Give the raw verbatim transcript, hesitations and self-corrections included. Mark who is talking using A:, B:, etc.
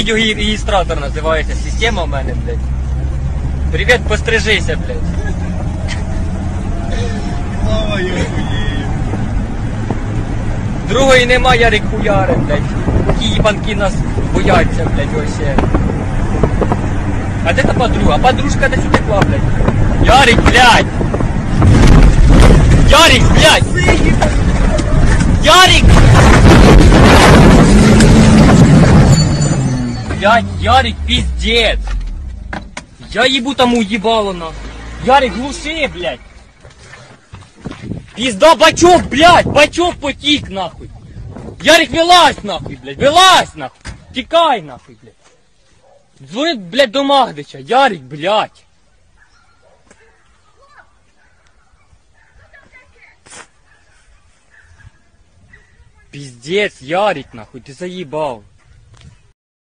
A: Відеорегістратор називається система в мене, блядь. Привіт, пострижися, блядь.
B: Слава Юхуєю.
A: Другої нема, Ярик хуяри, блядь. Ті їбанки нас бояться, блядь, вообще. А де та подруга? Подружка десь утекла, блядь. Ярик, блядь! Ярик, блядь! Ярик! Блядь, Ярик, пиздец! Я ебу тому ебало, нахуй. Ярик, глуши, блядь! Пизда, бачок, блядь! Бачок потік, нахуй! Ярик, вилазь, нахуй, блядь! Вилазь, нахуй! Тікай, нахуй, блядь! Дзвони, блядь, до Магдича! Ярик, блядь! Пиздец, Ярик, нахуй, ты заебал!